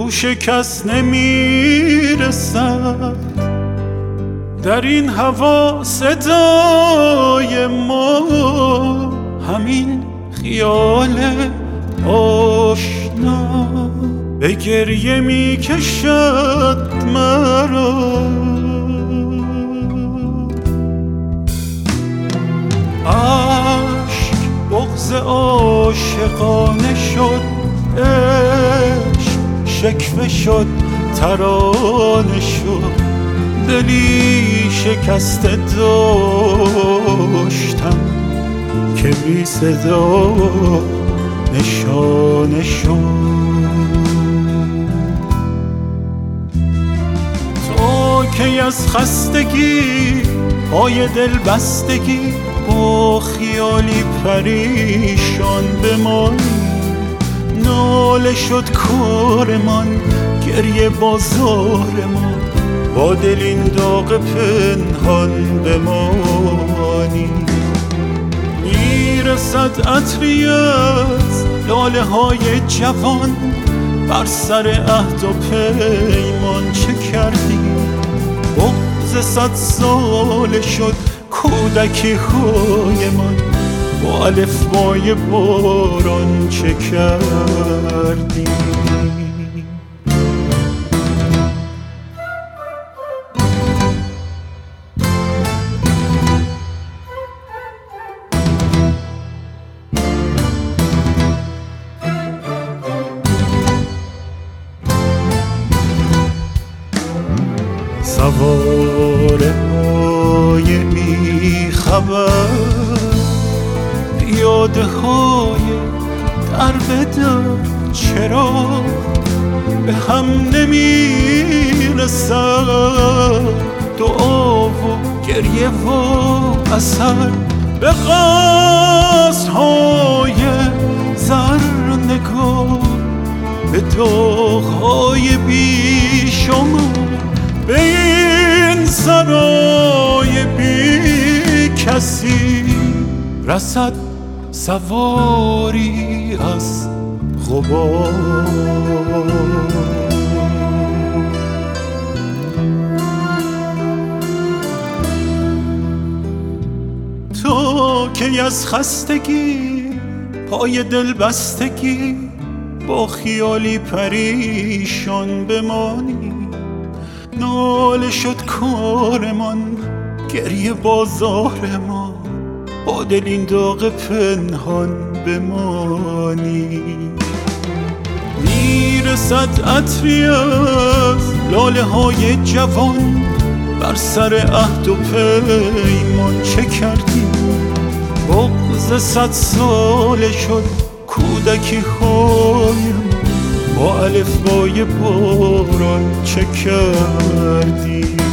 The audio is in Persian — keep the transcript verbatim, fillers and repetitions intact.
گوش کس نمیرسد، در این هوا صدای ما همین خیال آشنا به گریه می کشد مرا. عشق بغض عاشقانه شد، عشق شکوه شد ترانه شد، دلی شکسته داشتم که بی صدا نشانه شد. تو که از خستگی پای دل بستگی با خیالی پریشان بمانی، ناله شد کارمان گریه بازارمان، با دل این داغ پنهان بمانی. میرسد عطری از لاله های جوان، بر سر عهد و پیمان چه کردی؟ بغض صد ساله شد کودکی های من، با الفبای باران چه کردی؟ سواره های بی خبر، پیاده های در به در، چرا به هم نمیرسد دعا و گریه و اثر؟ به قصدهای زر نگاه، به داغ‌های بی شما، به این سرای بی کسی رسد سواری از غبار. تو که از خستگی پای دل بستگی با خیالی پریشان بمانی، ناله شد کارمان گریه بازارمان، با دل این داغ پنهان بمانی. میرسد عطری از لاله های جوان، بر سر عهد و پیمان چه کردی؟ بغض صد ساله شد کودکی هایم، با الفبای باران چه کردی؟